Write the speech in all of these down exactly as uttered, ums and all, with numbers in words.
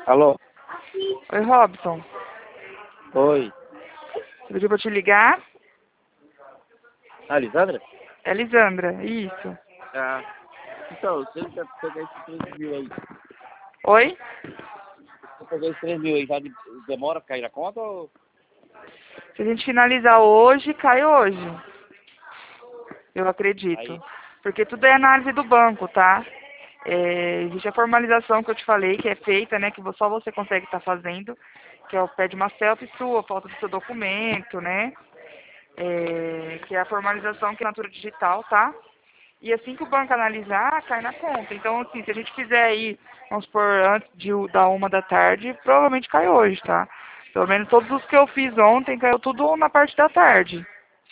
Alô? Oi, Robson. Oi. Você pediu pra eu te ligar? Ah, Lisandra? É Lisandra, isso. Ah, então, você quer pegar esses três mil aí? Oi? Você pegar esses três mil aí, já de- demora pra cair na conta ou... Se a gente finalizar hoje, cai hoje. Eu acredito. Aí, Porque tudo é análise do banco, tá? É, existe a formalização que eu te falei, que é feita, né? Que vo- só você consegue estar fazendo, que é o pede uma selfie sua, foto do seu documento, né? É, que é a formalização que é natura digital, tá? E assim que o banco analisar, cai na conta. Então, assim, se a gente fizer aí, vamos supor, antes de, o- da uma da tarde, provavelmente cai hoje, tá? Pelo menos todos os que eu fiz ontem, caiu tudo na parte da tarde.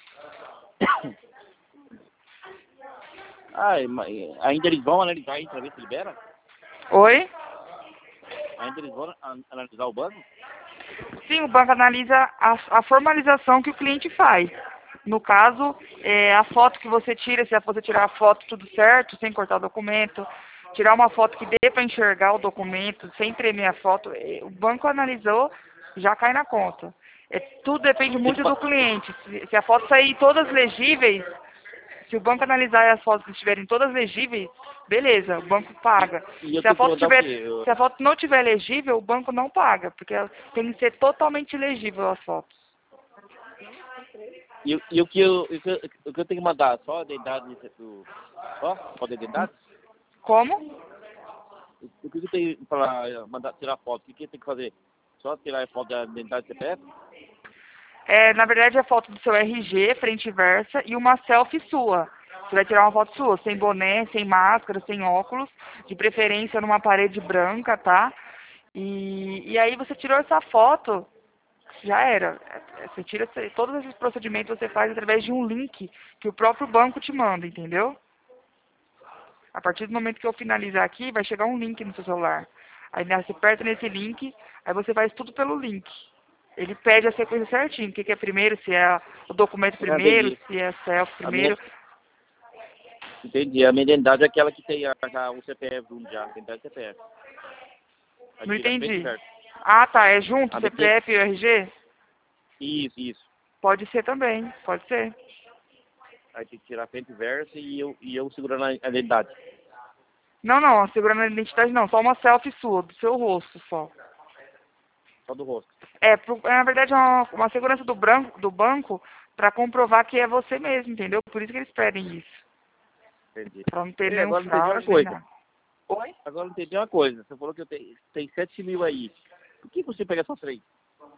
ah, e ma- e ainda eles vão analisar aí pra ver se libera? Oi? Ainda eles vão an- analisar o banco? Sim, o banco analisa a, a formalização que o cliente faz. No caso, é, a foto que você tira, se você tirar a foto tudo certo, sem cortar o documento, tirar uma foto que dê para enxergar o documento, sem tremer a foto, é, o banco analisou, já cai na conta. É, tudo depende Se muito fa- do cliente. Se, se a foto sair todas legíveis, se o banco analisar e as fotos estiverem todas legíveis, beleza, o banco paga. E eu Se a tenho que foto perguntar o tiver, quê? Eu- se a foto não tiver legível, o banco não paga, porque tem que ser totalmente legível as fotos. E, o- e o que eu, o que eu, o que eu tenho que mandar? Só a identidade do... Só? Só a identidade? Como? O, o que eu tenho para mandar tirar foto? O que, que tem que fazer? Só tirar a foto da identidade do C P F? É, na verdade, é foto do seu R G, frente e versa, e uma selfie sua. Você vai tirar uma foto sua, sem boné, sem máscara, sem óculos, de preferência numa parede branca, tá? E, e aí você tirou essa foto, já era. É, Você tira esse- todos esses procedimentos você faz através de um link que o próprio banco te manda, entendeu? A partir do momento que eu finalizar aqui, vai chegar um link no seu celular. Aí né, você aperta nesse link, aí você faz tudo pelo link. Ele pede a sequência certinho, o que, que é primeiro, se é o documento Já primeiro, entendi. se é selfie A minha, primeiro. entendi. A minha identidade é aquela que tem a, já o C P F junto já. Identidade C P F. Aí Não tira a frente e entendi. verso. Ah, tá, é junto, A minha, C P F e o R G? isso, isso. Pode ser também, pode ser. Aí tem que tirar a frente e verso e eu, e eu segurando a a identidade. Não, não, segurando a identidade não, só uma selfie sua, do seu rosto só. Só do rosto. É, pro- é, na verdade, é uma, uma segurança do, branco, do banco para comprovar que é você mesmo, entendeu? Por isso que eles pedem isso. Entendi. Pra não ter E nenhum agora não entendi uma fraude, nem coisa. nada. Oi? Agora não entendi uma coisa. Você falou que eu tenho, tem sete mil aí. Por que você pega só três?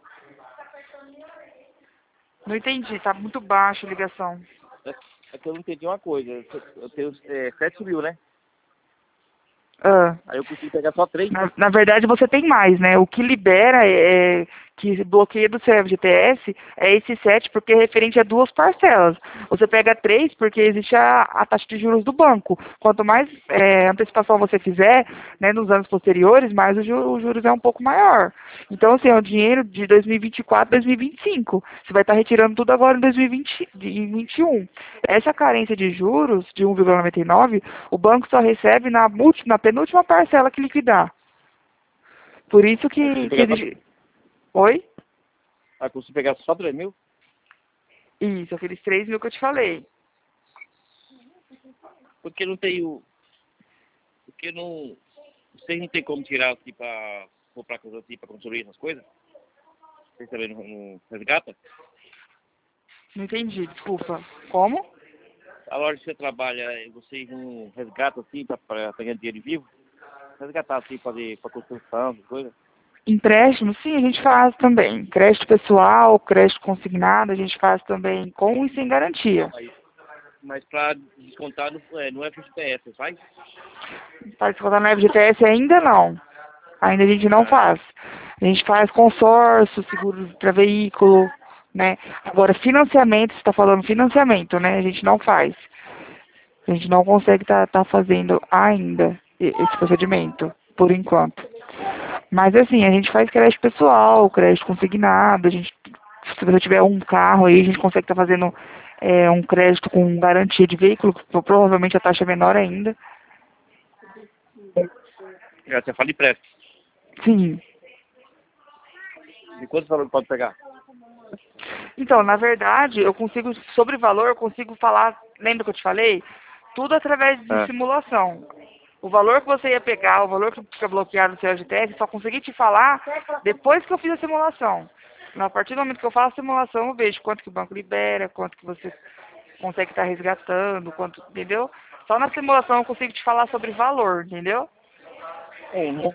Não entendi, tá muito baixo a ligação. É é que eu não entendi uma coisa. Eu tenho é, sete mil, né? Ah. Aí eu consigo pegar só três. Na, na verdade, você tem mais, né? O que libera, é, é- que bloqueia do seu F G T S é esse sete, porque é referente a duas parcelas. Você pega três porque existe a, a taxa de juros do banco. Quanto mais é, antecipação você fizer, né, nos anos posteriores, mais o ju- os juros é um pouco maior. Então, assim, é o dinheiro de dois mil e vinte e quatro, dois mil e vinte e cinco. Você vai estar retirando tudo agora em dois mil e vinte, de- em vinte e um. Essa carência de juros de um vírgula noventa e nove, o banco só recebe na, multi, na penúltima parcela que liquidar. Por isso Aí eu consigo que, que pegar só, existe... Oi? aí eu consigo pegar só três mil? Isso, aqueles três mil que eu te falei. Porque não tenho. Porque não. Vocês não tem como tirar assim pra comprar coisa assim pra construir essas coisas? Vocês também não, não resgata? Não entendi, desculpa. Como? A loja que você trabalha, vocês não resgatam assim pra, pra ganhar dinheiro vivo? Resgatar assim, fazer pra construção, essas coisas? Empréstimo, sim, a gente faz também. Crédito pessoal, crédito consignado, a gente faz também com e sem garantia. Não, mas, mas pra descontar no, é, no F G T S, faz? Para descontar no F G T S ainda não. Ainda a gente não Ah, faz. A gente faz consórcio, seguro para veículo, né? Agora, financiamento, você está falando financiamento, né? A gente não faz. A gente não consegue estar tá, tá fazendo ainda e- esse procedimento, por enquanto. Mas assim, a gente faz crédito pessoal, crédito consignado, a gente, se você tiver um carro aí, a gente consegue estar fazendo é, um crédito com garantia de veículo, que provavelmente a taxa é menor ainda. já você fala de préstimo. Sim. E quanto valor pode pegar? Então, na verdade, eu consigo, sobre valor, eu consigo falar, lembra que eu te falei? Tudo através de É. simulação. O valor que você ia pegar, o valor que fica bloqueado no seu G T S, só consegui te falar depois que eu fiz a simulação. A partir do momento que eu faço a simulação, eu vejo quanto que o banco libera, quanto que você consegue estar resgatando, quanto, entendeu? Só na simulação eu consigo te falar sobre valor, entendeu? Uhum.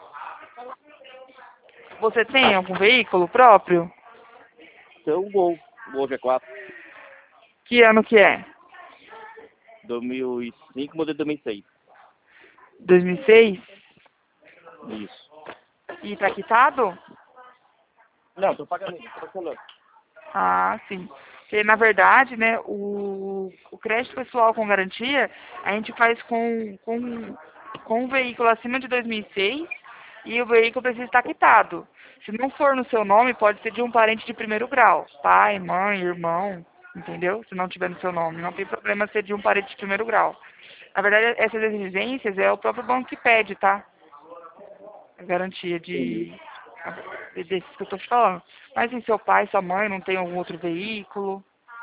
Você tem algum veículo próprio? Tem um Gol, um Gol G quatro, Que ano que é? dois mil e cinco, modelo dois mil e seis. dois mil e seis? Isso. E tá quitado? Não, tô pagando, tô parcelando. Ah, sim. Porque, na verdade, né, o, o crédito pessoal com garantia, a gente faz com, com, com um veículo acima de dois mil e seis e o veículo precisa estar quitado. Se não for no seu nome, pode ser de um parente de primeiro grau. Pai, mãe, irmão, entendeu? Se não tiver no seu nome, não tem problema ser de um parente de primeiro grau. Na verdade, essas exigências é o próprio banco que pede, tá? A garantia de, de desses que eu tô te falando. Mas em seu pai, sua mãe, não tem algum outro veículo?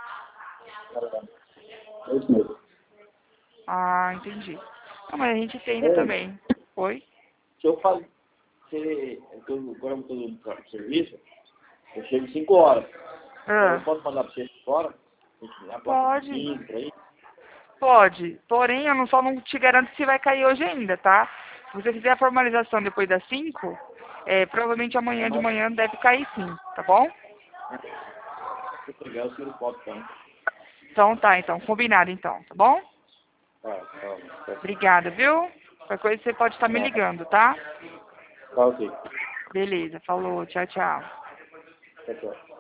É isso mesmo. Ah, entendi. Não, mas a gente entende Ei, também. Oi? se eu fazer, se, eu, agora eu estou no pro serviço, eu chego cinco horas. Eu Ah, posso mandar para você cinco horas? A placa de pode, cinco, por aí? pode. Porém, eu não, só não te garanto se vai cair hoje ainda, tá? Se você fizer a formalização depois das cinco, é, provavelmente amanhã de Mas, manhã deve cair sim, tá bom? se eu pegar, eu tiro foto também. Então tá, então. Combinado então, tá bom? Tá, tá, tá. Obrigada, viu? Qualquer coisa você pode estar me Tá, ligando, tá? tá ok. Beleza, falou, tchau, tchau. Tchau, tchau.